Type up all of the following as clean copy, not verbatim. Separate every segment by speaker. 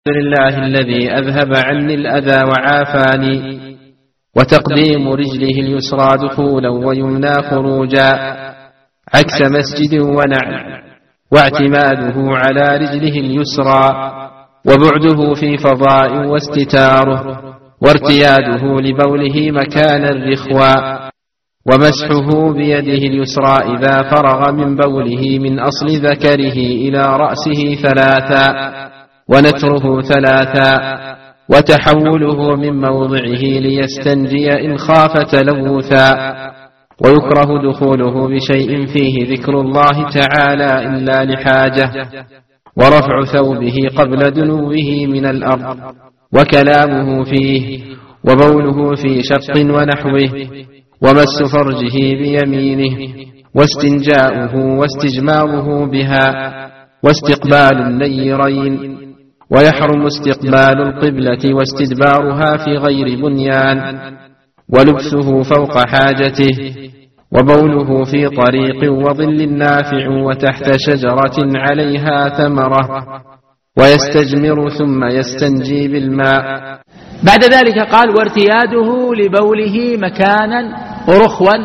Speaker 1: الحمد لله الذي أذهب عني الأذى وعافاني، وتقديم رجله اليسرى دخولا ويمنى خروجا عكس مسجد ونعل، واعتماده على رجله اليسرى، وبعده في فضاء واستتاره، وارتياده لبوله مكان الرخوى، ومسحه بيده اليسرى إذا فرغ من بوله من أصل ذكره إلى رأسه ثلاثا، ونتره ثلاثا، وتحوله من موضعه ليستنجي إن خاف تلوثا. ويكره دخوله بشيء فيه ذكر الله تعالى إلا لحاجة، ورفع ثوبه قبل دنوه من الأرض، وكلامه فيه، وبوله في شق ونحوه، ومس فرجه بيمينه، واستنجاؤه واستجماره بها، واستقبال النيرين. ويحرم استقبال القبلة واستدبارها في غير بنيان، ولبسه فوق حاجته، وبوله في طريق وظل نافع وتحت شجرة عليها ثمرة، ويستجمر ثم يستنجي بالماء.
Speaker 2: بعد ذلك قال: وارتياده لبوله مكانا رخوا،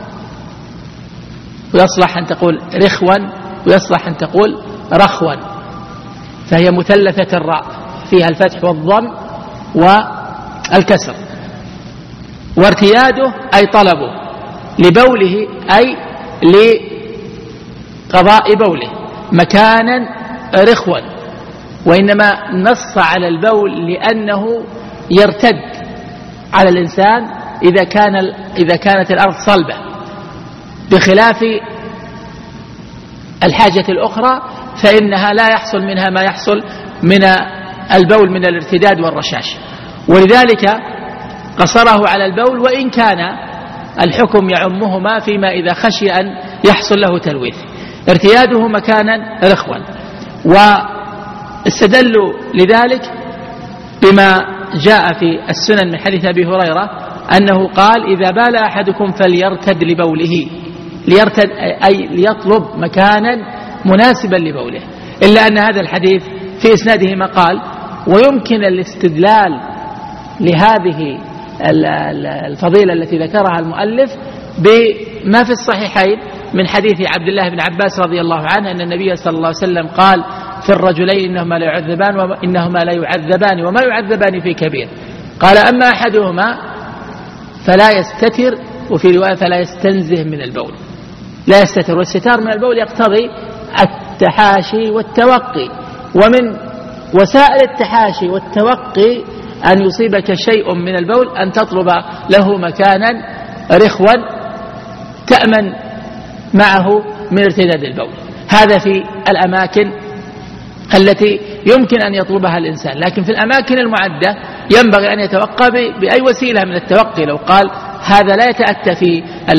Speaker 2: ويصلح أن تقول رخوا، ويصلح أن تقول رخوا، فهي مثلثة الراء فيها الفتح والضم والكسر. وارتياده أي طلبه، لبوله أي لقضاء بوله، مكانا رخوا، وإنما نص على البول لأنه يرتد على الإنسان إذا كانت الأرض صلبة، بخلاف الحاجة الأخرى فإنها لا يحصل منها ما يحصل من البول من الارتداد والرشاش، ولذلك قصره على البول، وإن كان الحكم يعمهما فيما إذا خشي أن يحصل له تلويث. ارتياده مكانا رخوا. واستدلوا لذلك بما جاء في السنن من حديث أبي هريرة أنه قال: إذا بال أحدكم فليرتد لبوله، ليرتد أي ليطلب مكانا مناسبا لبوله، إلا أن هذا الحديث في إسناده مقال، ويمكن الاستدلال لهذه الفضيلة التي ذكرها المؤلف بما في الصحيحين من حديث عبد الله بن عباس رضي الله عنه أن النبي صلى الله عليه وسلم قال في الرجلين إنهما لا يعذبان وما يعذبان في كبير، قال: أما أحدهما فلا يستتر، وفي رواية فلا يستنزه من البول. لا يستتر، والستار من البول يقتضي التحاشي والتوقي، ومن وسائل التحاشي والتوقي أن يصيبك شيء من البول أن تطلب له مكانا رخوا تأمن معه من ارتداد البول. هذا في الأماكن التي يمكن أن يطلبها الإنسان، لكن في الأماكن المعدة ينبغي أن يتوقع بأي وسيلة من التوقي. لو قال هذا لا يتأتى في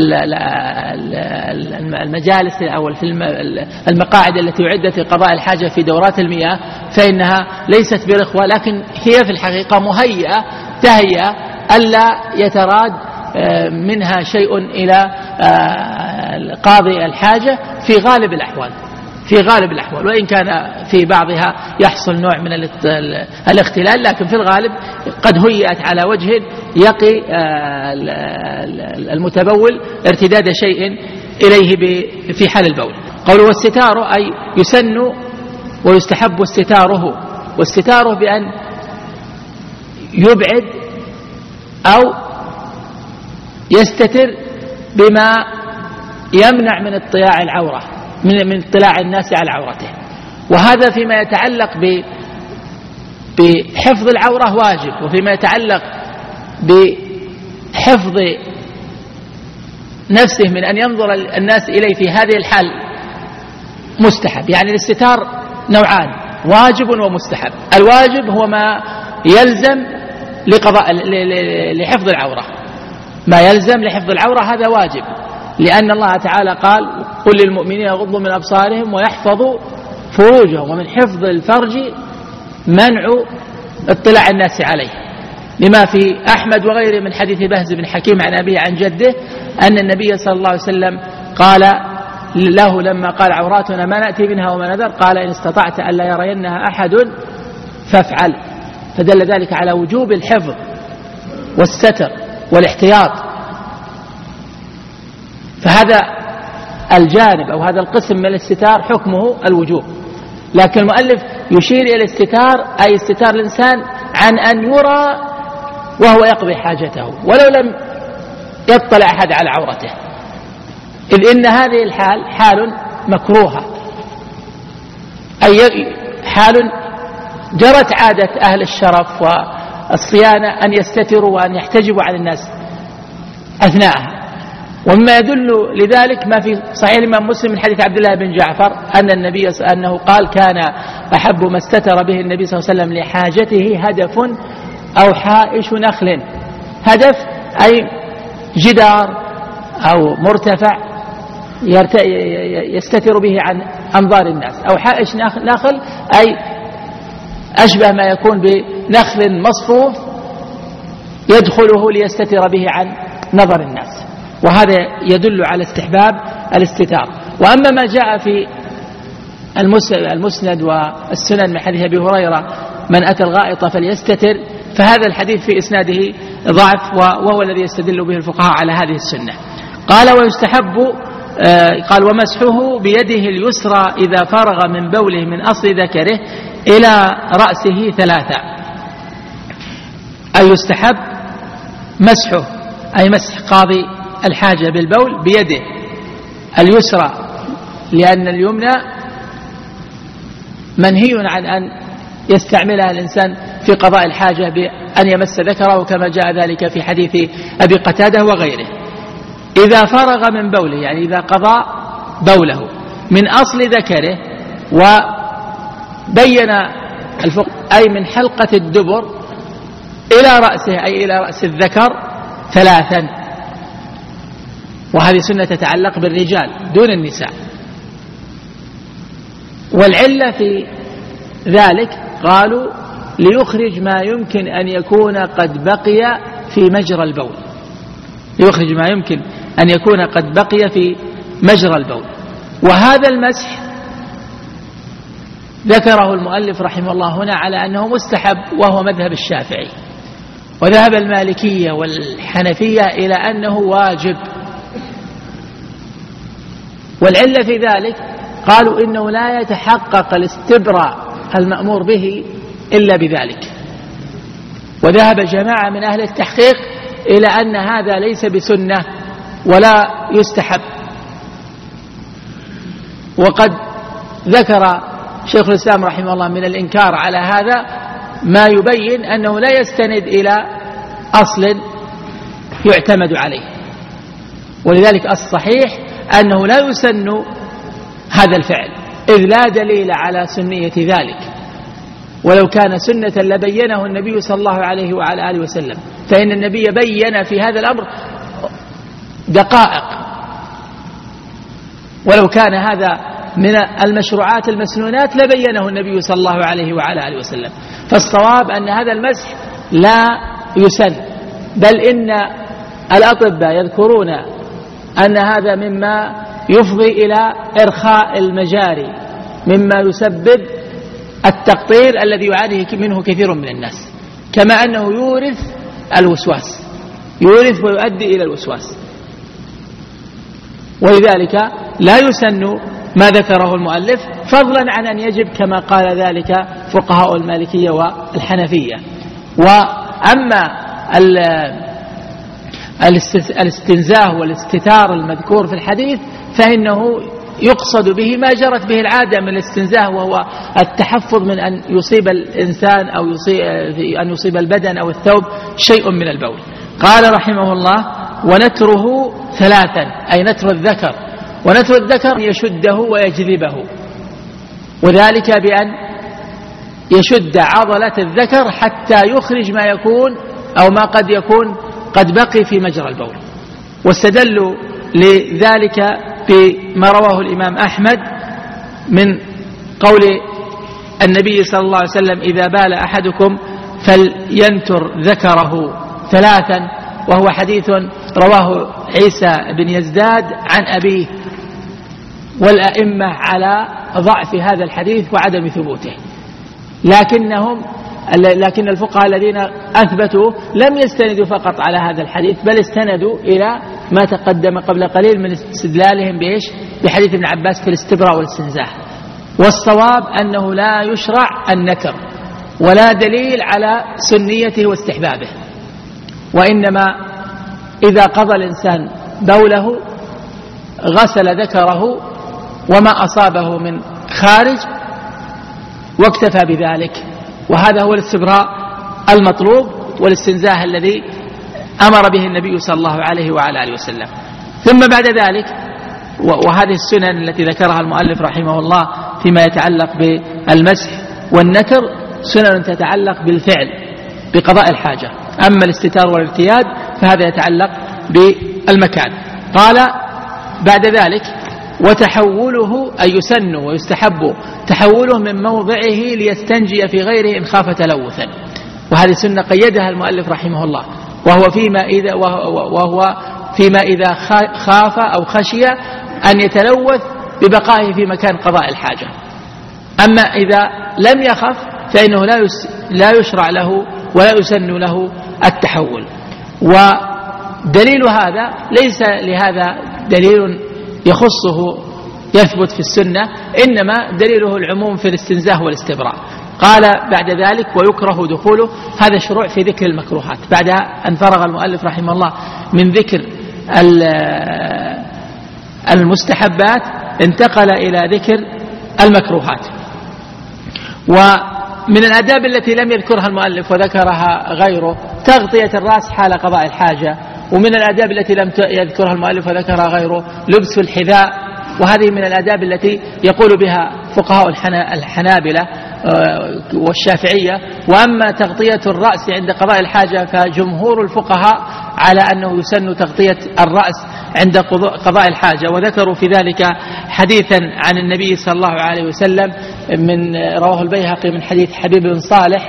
Speaker 2: المجالس أو في المقاعد التي أعدت في قضاء الحاجة في دورات المياه، فإنها ليست برخوة، لكن هي في الحقيقة مهيئة تهيئة ألا يتراد منها شيء إلى قاضي الحاجة في غالب الأحوال، وإن كان في بعضها يحصل نوع من الاختلال، لكن في الغالب قد هيئت على وجه يقي المتبول ارتداد شيء إليه في حال البول. قوله والستار أي يسن ويستحب استتاره، واستتاره بأن يبعد أو يستتر بما يمنع من اطلاع العورة، من اطلاع الناس على عورته. وهذا فيما يتعلق بحفظ العورة واجب، وفيما يتعلق بحفظ نفسه من أن ينظر الناس إليه في هذه الحال مستحب. يعني الاستتار نوعان: واجب ومستحب. الواجب هو ما يلزم لحفظ العورة، ما يلزم لحفظ العورة هذا واجب، لأن الله تعالى قال: قل للمؤمنين يغضوا من أبصارهم ويحفظوا فروجهم، ومن حفظ الفرج منع اطلاع الناس عليه، لما في أحمد وغيره من حديث بهز بن حكيم عن أبيه عن جده أن النبي صلى الله عليه وسلم قال له لما قال: عوراتنا ما نأتي منها وما نذر، قال: إن استطعت ألا يرينها أحد فافعل، فدل ذلك على وجوب الحفظ والستر والاحتياط. فهذا الجانب أو هذا القسم من الاستتار حكمه الوجوب، لكن المؤلف يشير إلى الاستتار أي استتار الإنسان عن أن يرى وهو يقضي حاجته ولو لم يطلع أحد على عورته، إذ إن هذه الحال حال مكروهة، أي حال جرت عادة أهل الشرف والصيانة أن يستتروا وأن يحتجبوا عن الناس أثناءها. ومما يدل لذلك ما في صحيح الإمام مسلم من حديث عبد الله بن جعفر أن النبي أنه قال كان أحب ما استتر به النبي صلى الله عليه وسلم لحاجته هدف أو حائش نخل. هدف أي جدار أو مرتفع يستتر به عن أنظار الناس، أو حائش نخل أي أشبه ما يكون بنخل مصفوف يدخله ليستتر به عن نظر الناس، وهذا يدل على استحباب الاستتار. وأما ما جاء في المسند والسنن من حديث أبي هريرة من أتى الغائط فليستتر، فهذا الحديث في إسناده ضعف، وهو الذي يستدل به الفقهاء على هذه السنة. قال ويستحب قال ومسحه بيده اليسرى إذا فرغ من بوله من أصل ذكره إلى رأسه 3، أي يستحب مسحه أي مسح قاضي الحاجة بالبول بيده اليسرى، لأن اليمنى منهي عن أن يستعملها الإنسان في قضاء الحاجة بأن يمس ذكره، كما جاء ذلك في حديث أبي قتادة وغيره. إذا فرغ من بوله يعني إذا قضى بوله من أصل ذكره، وبين أي من حلقة الدبر إلى رأسه أي إلى رأس الذكر 3، وهذه سنة تتعلق بالرجال دون النساء. والعلة في ذلك قالوا ليخرج ما يمكن أن يكون قد بقي في مجرى البول، ليخرج ما يمكن أن يكون قد بقي في مجرى البول. وهذا المسح ذكره المؤلف رحمه الله هنا على أنه مستحب، وهو مذهب الشافعي، وذهب المالكية والحنفية إلى أنه واجب. والعلة في ذلك قالوا إنه لا يتحقق الاستبراء المأمور به إلا بذلك. وذهب جماعة من أهل التحقيق إلى أن هذا ليس بسنة ولا يستحب. وقد ذكر شيخ الإسلام رحمه الله من الإنكار على هذا ما يبين أنه لا يستند إلى أصل يعتمد عليه، ولذلك الصحيح أنه لا يسن هذا الفعل، إذ لا دليل على سنية ذلك، ولو كان سنة لبينه النبي صلى الله عليه وعلى آله وسلم، فإن النبي بين في هذا الأمر دقائق، ولو كان هذا من المشروعات المسنونات لبينه النبي صلى الله عليه وعلى آله وسلم. فالصواب أن هذا المسح لا يسن، بل إن الأطباء يذكرون أن هذا مما يفضي إلى إرخاء المجاري، مما يسبب التقطير الذي يعانيه منه كثير من الناس، كما أنه يورث الوسواس، يورث ويؤدي إلى الوسواس. ولذلك لا يسن ما ذكره المؤلف، فضلا عن أن يجب كما قال ذلك فقهاء المالكية والحنفية. وأما الاستنزاه والاستتار المذكور في الحديث فإنه يقصد به ما جرت به العادة من الاستنزاه، وهو التحفظ من أن يصيب الإنسان أو أن يصيب البدن أو الثوب شيء من البول. قال رحمه الله ونتره 3، أي نتر الذكر، ونتر الذكر يشده ويجذبه، وذلك بأن يشد عضلة الذكر حتى يخرج ما يكون أو ما قد يكون قد بقي في مجرى البول. واستدلوا لذلك بما رواه الإمام أحمد من قول النبي صلى الله عليه وسلم إذا بال أحدكم فلينتر ذكره 3، وهو حديث رواه عيسى بن يزداد عن أبيه، والأئمة على ضعف هذا الحديث وعدم ثبوته. لكن الفقهاء الذين أثبتوا لم يستندوا فقط على هذا الحديث، بل استندوا إلى ما تقدم قبل قليل من استدلالهم بحديث ابن عباس في الاستبراء والاستنزاح. والصواب أنه لا يشرع النكر ولا دليل على سنيته واستحبابه، وإنما إذا قضى الإنسان بوله غسل ذكره وما أصابه من خارج واكتفى بذلك، وهذا هو الاستبراء المطلوب والاستنزاه الذي أمر به النبي صلى الله عليه وعلى آله وسلم. ثم بعد ذلك، وهذه السنن التي ذكرها المؤلف رحمه الله فيما يتعلق بالمسح والنكر سنن تتعلق بالفعل بقضاء الحاجة، أما الاستتار والارتياد فهذا يتعلق بالمكان. قال بعد ذلك: وتحوله أي يسن ويستحب تحوله من موضعه ليستنجي في غيره إن خاف تلوثا. وهذه سنة قيدها المؤلف رحمه الله، وهو فيما إذا خاف أو خشي أن يتلوث ببقائه في مكان قضاء الحاجة. أما إذا لم يخف فإنه لا يشرع له ولا يسن له التحول. ودليل هذا ليس لهذا دليل يخصه يثبت في السنة، إنما دليله العموم في الاستنزاه والاستبراء. قال بعد ذلك: ويكره دخوله. هذا شروع في ذكر المكروهات. بعد أن فرغ المؤلف رحمه الله من ذكر المستحبات انتقل إلى ذكر المكروهات. ومن الآداب التي لم يذكرها المؤلف وذكرها غيره تغطية الرأس حال قضاء الحاجة. ومن الآداب التي لم يذكرها المؤلف وذكرها غيره لبس الحذاء، وهذه من الآداب التي يقول بها فقهاء الحنابلة والشافعية. وأما تغطية الرأس عند قضاء الحاجة فجمهور الفقهاء على أنه يسن تغطية الرأس عند قضاء الحاجة، وذكروا في ذلك حديثا عن النبي صلى الله عليه وسلم من رواه البيهقي من حديث حبيب بن صالح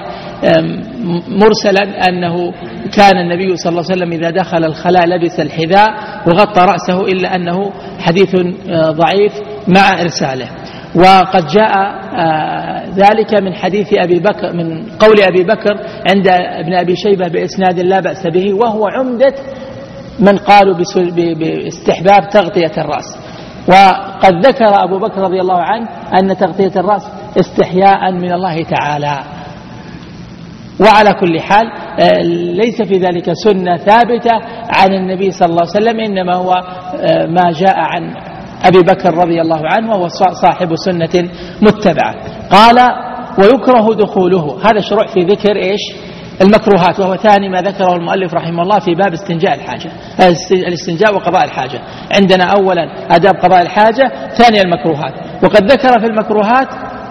Speaker 2: مرسلا أنه كان النبي صلى الله عليه وسلم إذا دخل الخلاء لبس الحذاء وغطى رأسه، إلا أنه حديث ضعيف مع إرساله. وقد جاء ذلك من حديث أبي بكر، من قول أبي بكر عند ابن أبي شيبة بإسناد لا بأس به، وهو عمدة من قالوا باستحباب تغطية الرأس. وقد ذكر أبو بكر رضي الله عنه أن تغطية الرأس استحياء من الله تعالى. وعلى كل حال ليس في ذلك سنة ثابتة عن النبي صلى الله عليه وسلم، إنما هو ما جاء عن أبي بكر رضي الله عنه وهو صاحب سنة متبعة. قال: ويكره دخوله. هذا شروع في ذكر المكروهات، وهو ثاني ما ذكره المؤلف رحمه الله في باب استنجاء الحاجة، الاستنجاء وقضاء الحاجة. عندنا أولا آداب قضاء الحاجة، ثانيا المكروهات. وقد ذكر في المكروهات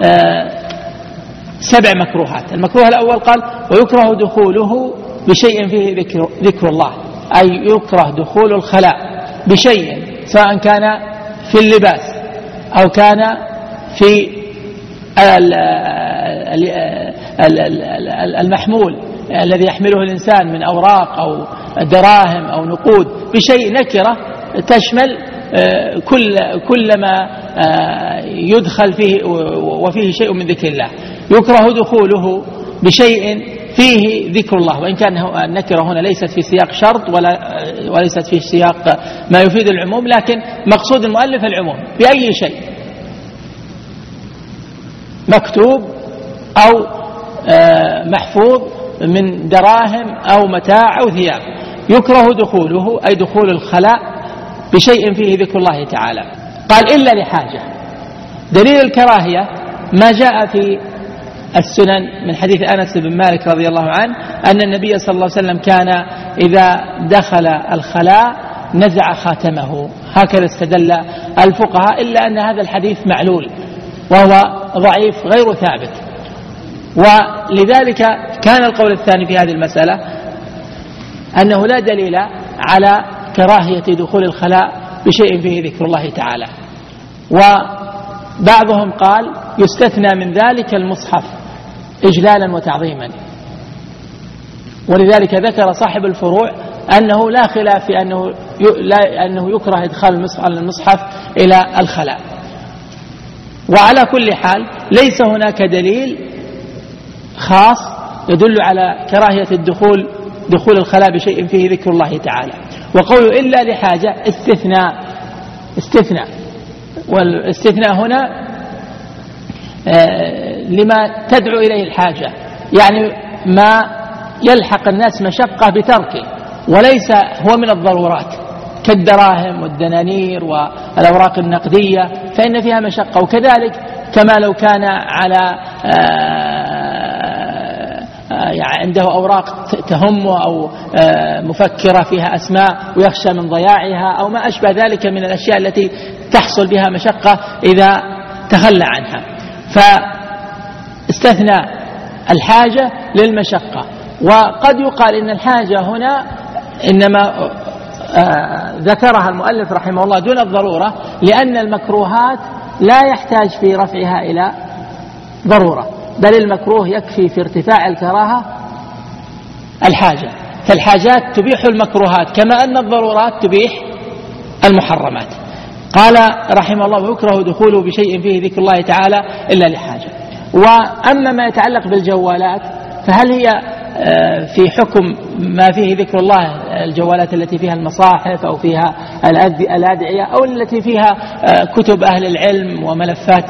Speaker 2: 7 مكروهات. المكروه الأول قال: ويكره دخوله بشيء فيه ذكر الله، أي يكره دخول الخلاء بشيء سواء كان في اللباس أو كان في المحمول الذي يحمله الإنسان من أوراق أو دراهم أو نقود، بشيء نكرة تشمل كل ما يدخل فيه وفيه شيء من ذكر الله. يكره دخوله بشيء فيه ذكر الله، وإن كان النكرة هنا ليست في سياق شرط وليست في سياق ما يفيد العموم، لكن مقصود المؤلف العموم بأي شيء مكتوب أو محفوظ من دراهم أو متاع أو ثياب. يكره دخوله أي دخول الخلاء بشيء فيه ذكر الله تعالى. قال: إلا لحاجة. دليل الكراهية ما جاء في السنن من حديث أنس بن مالك رضي الله عنه أن النبي صلى الله عليه وسلم كان إذا دخل الخلاء نزع خاتمه. هكذا استدل الفقهاء، إلا أن هذا الحديث معلول وهو ضعيف غير ثابت. ولذلك كان القول الثاني في هذه المسألة أنه لا دليل على كراهية دخول الخلاء بشيء فيه ذكر الله تعالى. وبعضهم قال يستثنى من ذلك المصحف إجلالا وتعظيما، ولذلك ذكر صاحب الفروع أنه لا خلاف في أنه يكره إدخال المصحف إلى الخلاء. وعلى كل حال ليس هناك دليل خاص يدل على كراهية دخول الخلاء بشيء فيه ذكر الله تعالى. وقوله إلا لحاجة استثناء والاستثناء هنا لما تدعو إليه الحاجة، يعني ما يلحق الناس مشقة بتركه وليس هو من الضرورات كالدراهم والدنانير والأوراق النقدية فإن فيها مشقة. وكذلك كما لو كان على يعني عنده أوراق تهمه أو مفكرة فيها أسماء ويخشى من ضياعها أو ما أشبه ذلك من الأشياء التي تحصل بها مشقة إذا تخلى عنها، فاستثنى الحاجة للمشقة. وقد يقال إن الحاجة هنا إنما ذكرها المؤلف رحمه الله دون الضرورة، لأن المكروهات لا يحتاج في رفعها إلى ضرورة، بل المكروه يكفي في ارتفاع الكراهة الحاجة. فالحاجات تبيح المكروهات كما أن الضرورات تبيح المحرمات. قال رحمه الله يكره دخوله بشيء فيه ذكر الله تعالى إلا لحاجة. وأما ما يتعلق بالجوالات فهل هي في حكم ما فيه ذكر الله، الجوالات التي فيها المصاحف أو فيها الأدعية أو التي فيها كتب أهل العلم وملفات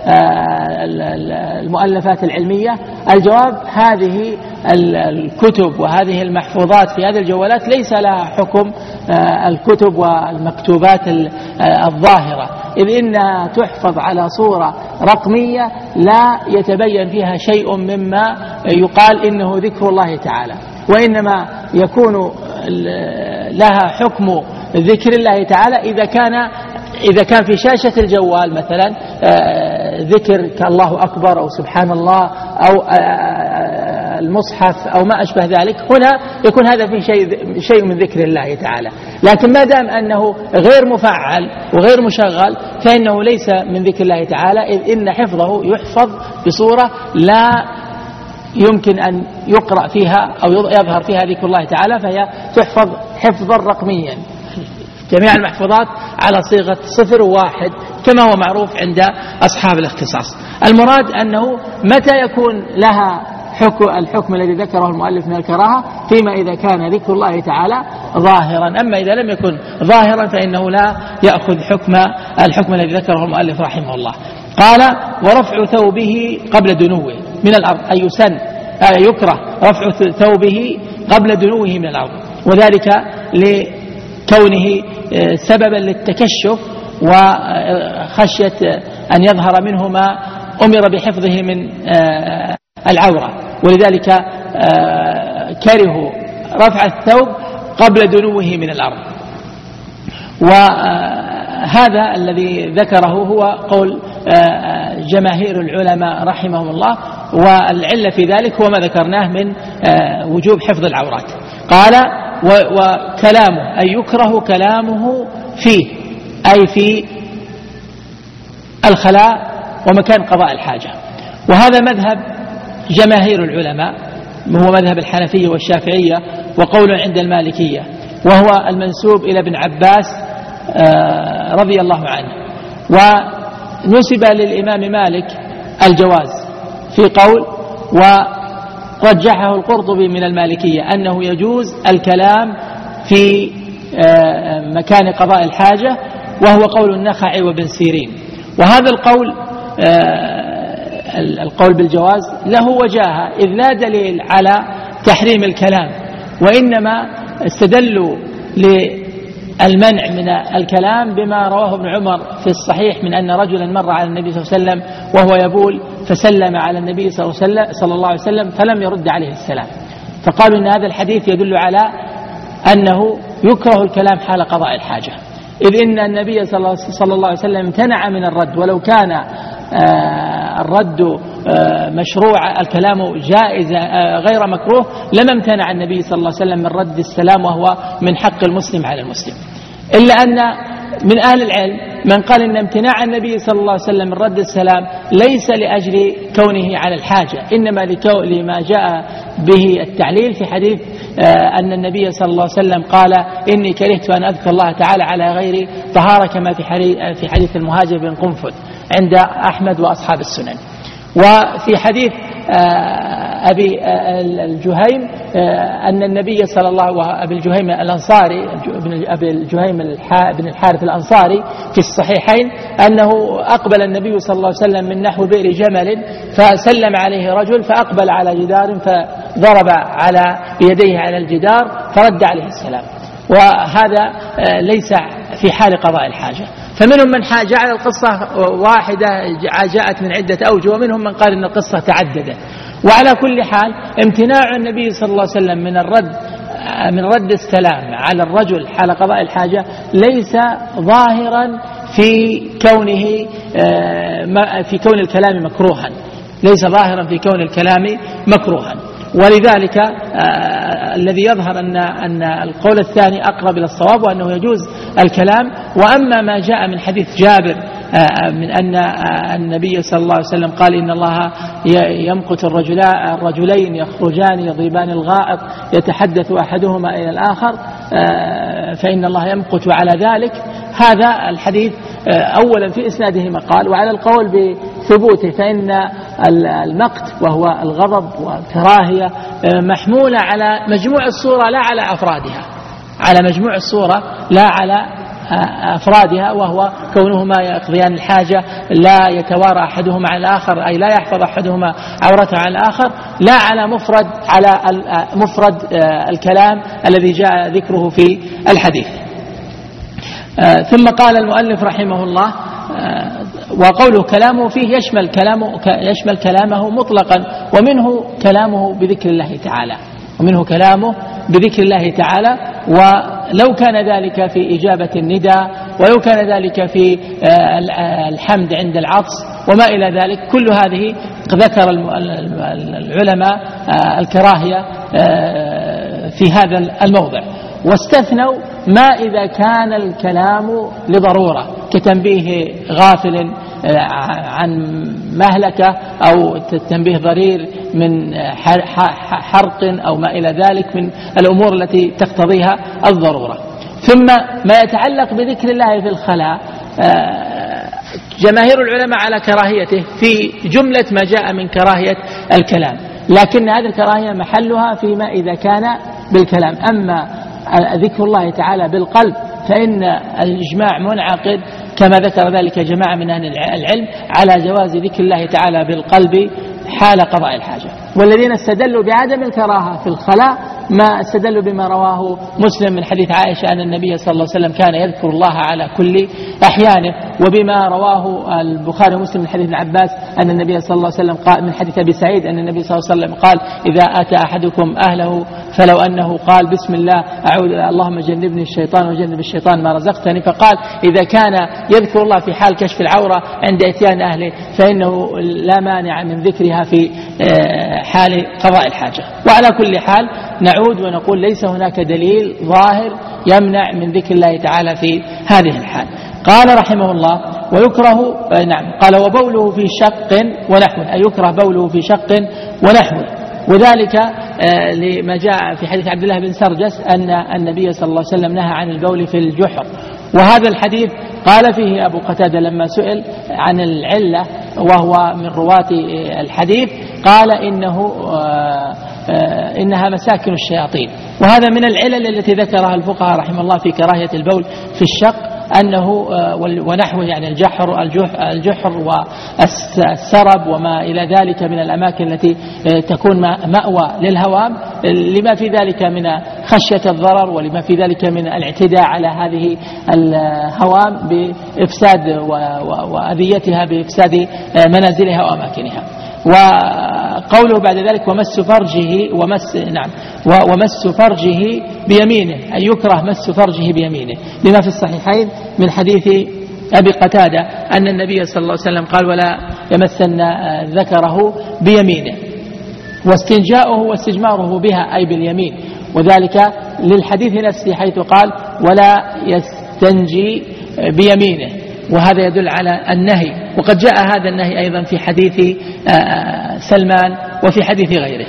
Speaker 2: المؤلفات العلمية؟ الجواب هذه الكتب وهذه المحفوظات في هذه الجوالات ليس لها حكم الكتب والمكتوبات الظاهرة، إذ إنها تحفظ على صورة رقمية لا يتبين فيها شيء مما يقال إنه ذكر الله تعالى، وإنما يكون لها حكم ذكر الله تعالى إذا كان في شاشة الجوال مثلا ذكر كالله أكبر أو سبحان الله أو المصحف أو ما أشبه ذلك، هنا يكون هذا فيه شيء من ذكر الله تعالى. لكن ما دام أنه غير مفعل وغير مشغل فإنه ليس من ذكر الله تعالى، إذ إن حفظه يحفظ بصورة لا يمكن أن يقرأ فيها أو يظهر فيها ذكر الله تعالى، فهي تحفظ حفظا رقميا. جميع المحفوظات على صيغة 0 و1 كما هو معروف عند أصحاب الاختصاص. المراد أنه متى يكون لها الحكم الذي ذكره المؤلف من الكراهة فيما إذا كان ذكر الله تعالى ظاهرا، أما إذا لم يكن ظاهرا فإنه لا يأخذ الحكم الذي ذكره المؤلف رحمه الله. قال ورفع ثوبه قبل دنوه من الأرض، أي يسن يكره رفع ثوبه قبل دنوه من الأرض، وذلك لكونه سببا للتكشف وخشية أن يظهر منه ما أمر بحفظه من العورة، ولذلك كرهوا رفع الثوب قبل دنوه من الأرض. وهذا الذي ذكره هو قول جماهير العلماء رحمهم الله، والعلة في ذلك هو ما ذكرناه من وجوب حفظ العورات. قال وكلامه أي يكره كلامه فيه، أي في الخلاء ومكان قضاء الحاجة. وهذا مذهب جماهير العلماء، وهو مذهب الحنفية والشافعية وقول عند المالكية، وهو المنسوب إلى ابن عباس رضي الله عنه. ونسب للإمام مالك الجواز في قول، ورجحه القرطبي من المالكية أنه يجوز الكلام في مكان قضاء الحاجة، وهو قول النخعي وابن سيرين. وهذا القول بالجواز له وجاهة، إذ لا دليل على تحريم الكلام، وإنما استدلوا للمنع من الكلام بما رواه ابن عمر في الصحيح من أن رجلا مر على النبي صلى الله عليه وسلم وهو يبول فسلم على النبي صلى الله عليه وسلم فلم يرد عليه السلام، فقالوا إن هذا الحديث يدل على أنه يكره الكلام حال قضاء الحاجة، إذ إن النبي صلى الله عليه وسلم امتنع من الرد، ولو كان الرد مشروع الكلام جائز غير مكروه لما امتنع النبي صلى الله عليه وسلم من رد السلام، وهو من حق المسلم على المسلم. إلا أن من أهل العلم من قال إن امتناع النبي صلى الله عليه وسلم من رد السلام ليس لأجل كونه على الحاجة، إنما لما جاء به التعليل في حديث أن النبي صلى الله عليه وسلم قال إني كرهت أن أذكر الله تعالى على غير طهارة، كما في حديث المهاجر بن قنفذ عند أحمد وأصحاب السنن. وفي حديث أبي الجهيم أن النبي صلى الله أبي الجهيم الأنصاري أبي الجهيم بن الحارث الأنصاري في الصحيحين أنه أقبل النبي صلى الله عليه وسلم من نحو بئر جمل فسلم عليه رجل فأقبل على جدار فضرب على يديه على الجدار فرد عليه السلام. وهذا ليس في حال قضاء الحاجة. فمنهم من جعل القصة واحدة جاءت من عدة أوجه، ومنهم من قال إن القصة تعددت. وعلى كل حال امتناع النبي صلى الله عليه وسلم من رد السلام على الرجل حال قضاء الحاجة ليس ظاهرا في كون الكلام مكروها، ليس ظاهرا في كون الكلام مكروها. ولذلك الذي يظهر أن القول الثاني أقرب إلى الصواب، وأنه يجوز الكلام. وأما ما جاء من حديث جابر من أن النبي صلى الله عليه وسلم قال إن الله يمقت الرجلين يخرجان يضربان الغائط يتحدث أحدهما إلى الآخر فإن الله يمقت على ذلك، هذا الحديث أولا في إسناده مقال، وعلى القول بثبوته فإن المقت وهو الغضب والكراهية محمولة على مجموع الصورة لا على أفرادها، على مجموع الصورة لا على أفرادها، وهو كونهما يقضيان الحاجة لا يتوارى أحدهما عن الآخر، أي لا يحفظ أحدهما عورته عن الآخر، لا على مفرد الكلام الذي جاء ذكره في الحديث. ثم قال المؤلف رحمه الله وقوله كلامه فيه يشمل كلامه مطلقا، ومنه كلامه بذكر الله تعالى، ولو كان ذلك في إجابة النداء، ولو كان ذلك في الحمد عند العطس وما إلى ذلك، كل هذه ذكر العلماء الكراهية في هذا الموضع. واستثنوا ما إذا كان الكلام لضرورة كتنبيه غافل عن مهلكة أو تنبيه ضرير من حرق أو ما إلى ذلك من الأمور التي تقتضيها الضرورة. ثم ما يتعلق بذكر الله في الخلاء جماهير العلماء على كراهيته في جملة ما جاء من كراهية الكلام، لكن هذه الكراهية محلها فيما إذا كان بالكلام. أما ذكر الله تعالى بالقلب فإن الإجماع منعقد كما ذكر ذلك جماعة من أهل العلم على جواز ذكر الله تعالى بالقلب حال قضاء الحاجة. والذين استدلوا بعدم الكراهة في الخلاء ما استدلوا بما رواه مسلم من حديث عائشة أن النبي صلى الله عليه وسلم كان يذكر الله على كل أحيانه، وبما رواه البخاري ومسلم من حديث ابن عباس أن النبي صلى الله عليه وسلم قال من حديث أبي سعيد أن النبي صلى الله عليه وسلم قال إذا أتى أحدكم أهله فلو أنه قال بسم الله أعوذ اللهم جنبني الشيطان وجنب الشيطان ما رزقتني، فقال إذا كان يذكر الله في حال كشف العورة عند إتيان أهله فإنه لا مانع من ذكرها في حال قضاء الحاجة. وعلى كل حال نعود ونقول ليس هناك دليل ظاهر يمنع من ذكر الله تعالى في هذه الحال. قال رحمه الله ويكره قال وبوله في شق ونحوه، أي يكره بوله في شق ونحوه، وذلك لما جاء في حديث عبد الله بن سرجس أن النبي صلى الله عليه وسلم نهى عن البول في الجحر. وهذا الحديث قال فيه أبو قتادة لما سئل عن العلة وهو من رواة الحديث قال إنها مساكن الشياطين. وهذا من العلل التي ذكرها الفقهاء رحمه الله في كراهية البول في الشق أنه ونحوه يعني الجحر والسرب وما إلى ذلك من الأماكن التي تكون مأوى للهوام لما في ذلك من خشية الضرر ولما في ذلك من الاعتداء على هذه الهوام بإفساد وأذيتها بإفساد منازلها وأماكنها. وقوله بعد ذلك ومس فرجه بيمينه، أي يكره مس فرجه بيمينه لما في الصحيحين من حديث أبي قتادة أن النبي صلى الله عليه وسلم قال ولا يمسن ذكره بيمينه، واستنجاؤه واستجماره بها أي باليمين، وذلك للحديث نفسه حيث قال ولا يستنجي بيمينه، وهذا يدل على النهي. وقد جاء هذا النهي أيضا في حديث سلمان وفي حديث غيره.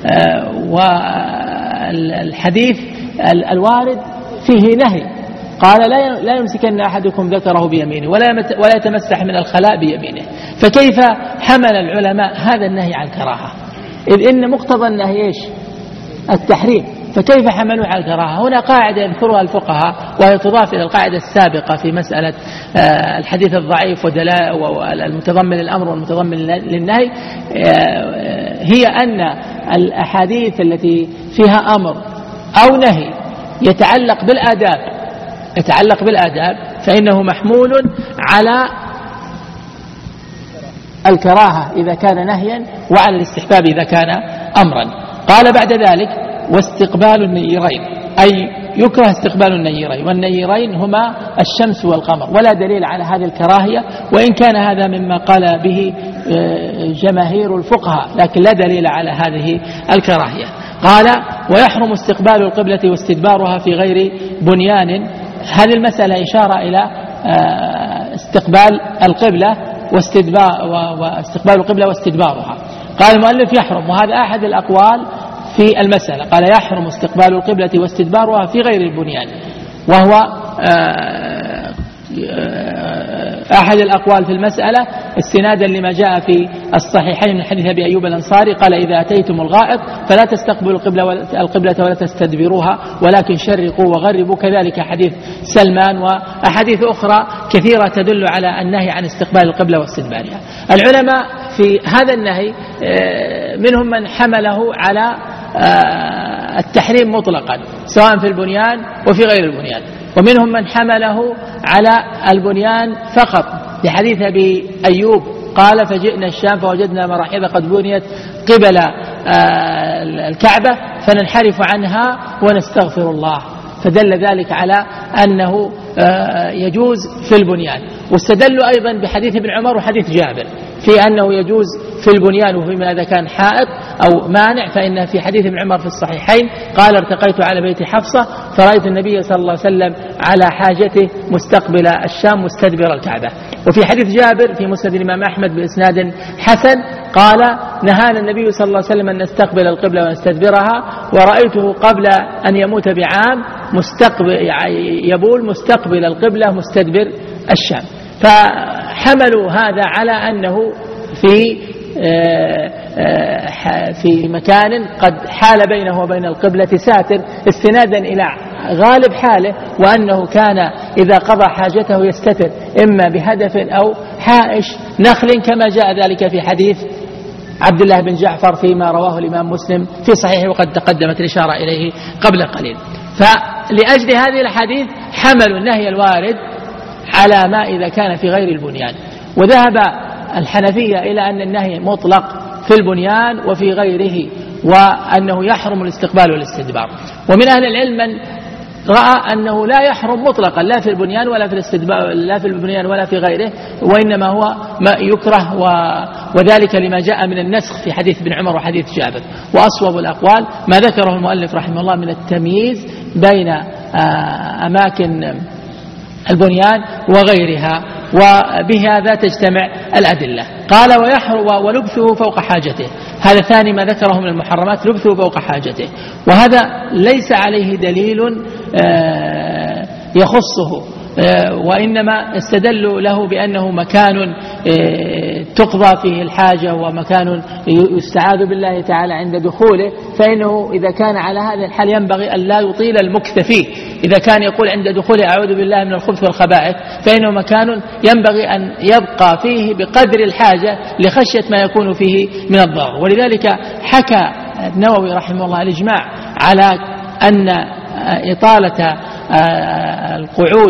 Speaker 2: والحديث الوارد فيه نهي قال لا يمسكن أحدكم ذكره بيمينه ولا يتمسح من الخلاء بيمينه، فكيف حمل العلماء هذا النهي عن كراهة؟ إذ إن مقتضى النهي إيش؟ التحريم، فكيف حملوا على الكراهة؟ هنا قاعدة يذكرها الفقهاء وهي تضاف إلى القاعدة السابقة في مسألة الحديث الضعيف والمتضمن الأمر والمتضمن للنهي، هي أن الأحاديث التي فيها أمر أو نهي يتعلق بالآداب فإنه محمول على الكراهة إذا كان نهيا وعلى الاستحباب إذا كان أمرا. قال بعد ذلك: واستقبال النيرين، أي يكره استقبال النيرين، والنيرين هما الشمس والقمر، ولا دليل على هذه الكراهية، وإن كان هذا مما قال به جماهير الفقهاء، لكن لا دليل على هذه الكراهية. قال: ويحرم استقبال القبلة واستدبارها في غير بنيان. هذه المسألة إشارة إلى استقبال القبلة واستقبال القبلة واستدبارها. قال المؤلف: يحرم، وهذا أحد الأقوال في المسألة. قال: يحرم استقبال القبلة واستدبارها في غير البنيان، وهو أحد الأقوال في المسألة استنادا لما جاء في الصحيحين من حديث أبي أيوب الأنصاري قال: إذا أتيتم الغائط فلا تستقبلوا القبلة ولا تستدبروها ولكن شرقوا وغربوا. كذلك حديث سلمان وأحاديث أخرى كثيرة تدل على النهي عن استقبال القبلة واستدبارها. العلماء في هذا النهي منهم من حمله على التحريم مطلقا سواء في البنيان وفي غير البنيان، ومنهم من حمله على البنيان فقط لحديث أبي أيوب قال: فجئنا الشام فوجدنا مراحيض قد بنيت قبل الكعبة فننحرف عنها ونستغفر الله، فدل ذلك على أنه يجوز في البنيان. واستدلوا أيضا بحديث ابن عمر وحديث جابر في أنه يجوز في البنيان وفيما إذا كان حائط أو مانع، فإن في حديث ابن عمر في الصحيحين قال: ارتقيت على بيت حفصة فرأيت النبي صلى الله عليه وسلم على حاجته مستقبل الشام مستدبر الكعبة. وفي حديث جابر في مسند الإمام أحمد بإسناد حسن قال: نهانا النبي صلى الله عليه وسلم أن نستقبل القبلة ونستدبرها، ورأيته قبل أن يموت بعام يبول مستقبل القبلة مستدبر الشام. فحملوا هذا على أنه في مكان قد حال بينه وبين القبلة ساتر استنادا إلى غالب حاله، وأنه كان إذا قضى حاجته يستتر إما بهدف أو حائش نخل كما جاء ذلك في حديث عبد الله بن جعفر فيما رواه الإمام مسلم في صحيحه وقد تقدمت الإشارة إليه قبل قليل. فلأجل هذه الحديث حملوا النهي الوارد على ما إذا كان في غير البنيان. وذهب الحنفية إلى أن النهي مطلق في البنيان وفي غيره، وأنه يحرم الاستقبال والاستدبار. ومن أهل العلم من رأى أنه لا يحرم مطلقا لا في البنيان ولا في الاستدبار، لا في البنيان ولا في غيره، وإنما هو ما يكره، وذلك لما جاء من النسخ في حديث ابن عمر وحديث جابر. وأصوب الأقوال ما ذكره المؤلف رحمه الله من التمييز بين أماكن البنيان وغيرها، وبهذا تجتمع الأدلة. قال: ويحرم ولبثه فوق حاجته. هذا ثاني ما ذكره من المحرمات، لبثه فوق حاجته، وهذا ليس عليه دليل يخصه، وإنما استدلوا له بأنه مكان تقضى فيه الحاجة ومكان يستعاذ بالله تعالى عند دخوله، فإنه إذا كان على هذا الحال ينبغي أن لا يطيل المكث فيه. إذا كان يقول عند دخوله أعوذ بالله من الخبث والخبائث فإنه مكان ينبغي أن يبقى فيه بقدر الحاجة لخشية ما يكون فيه من الضرر. ولذلك حكى النووي رحمه الله الإجماع على أن إطالة القعود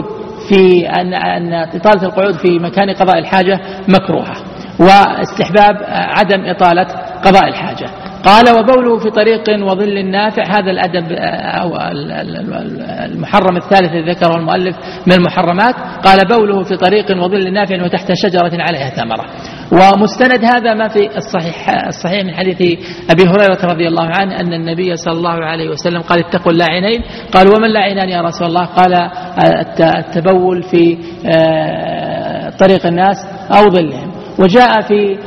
Speaker 2: في مكان قضاء الحاجة مكروهة، واستحباب عدم إطالة قضاء الحاجة. قال: وبوله في طريق وظل نافع. هذا الأدب أو المحرم الثالث الذي ذكره المؤلف من المحرمات. قال: بوله في طريق وظل نافع وتحت شجرة عليها ثمرة. ومستند هذا ما في الصحيح من حديث أبي هريرة رضي الله عنه أن النبي صلى الله عليه وسلم قال: اتقوا اللاعنين. قال: ومن لاعنان يا رسول الله؟ قال: التبول في طريق الناس أو ظلهم. وجاء في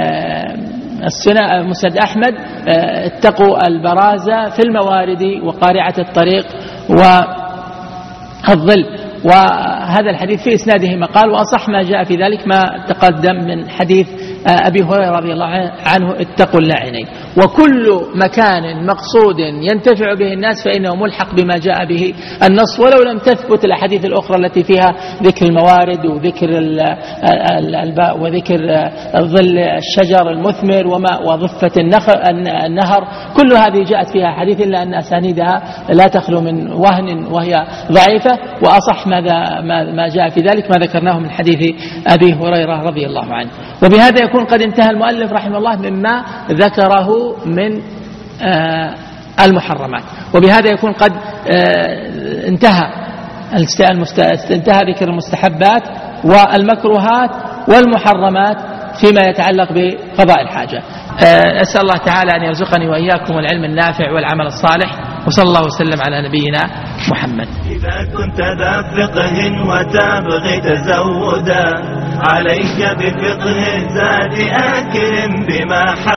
Speaker 2: مسند أحمد: اتقوا البرازة في الموارد وقارعة الطريق والظل. هذا الحديث في إسناده مقال، وأصح ما جاء في ذلك ما تقدم من حديث أبي هريرة رضي الله عنه اتقوا اللاعنين. وكل مكان مقصود ينتفع به الناس فإنه ملحق بما جاء به النص، ولو لم تثبت الأحاديث الأخرى التي فيها ذكر الموارد وذكر الباء وذكر ظل الشجر المثمر وضفة النهر، كل هذه جاءت فيها حديث إلا أن أسانيدها لا تخلو من وهن وهي ضعيفة. وأصح ما جاء في ذلك ما ذكرناه من حديث أبي هريرة رضي الله عنه. وبهذا يكون قد انتهى المؤلف رحمه الله مما ذكره من المحرمات، وبهذا يكون قد انتهى ذكر المستحبات والمكروهات والمحرمات فيما يتعلق بقضاء الحاجة. أسأل الله تعالى أن يرزقني وإياكم العلم النافع والعمل الصالح، وصلى الله وسلم على نبينا محمد.
Speaker 3: إذا كنت ذا فقه وتبغي تزودا عليك بفقه الزاد أكرم بما